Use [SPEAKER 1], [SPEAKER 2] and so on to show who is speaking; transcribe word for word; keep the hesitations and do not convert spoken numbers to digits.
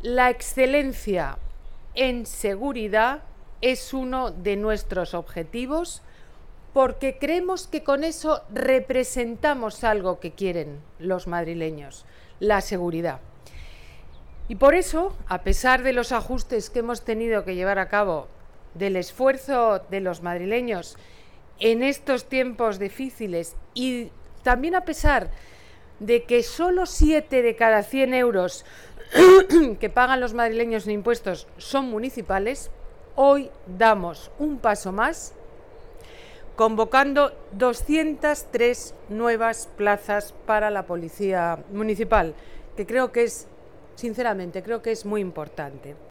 [SPEAKER 1] La excelencia en seguridad es uno de nuestros objetivos porque creemos que con eso representamos algo que quieren los madrileños, la seguridad. Y por eso, a pesar de los ajustes que hemos tenido que llevar a cabo, del esfuerzo de los madrileños en estos tiempos difíciles y también a pesar de que solo siete de cada cien euros que pagan los madrileños en impuestos son municipales, hoy damos un paso más convocando doscientas tres nuevas plazas para la policía municipal, que creo que es, sinceramente, creo que es muy importante.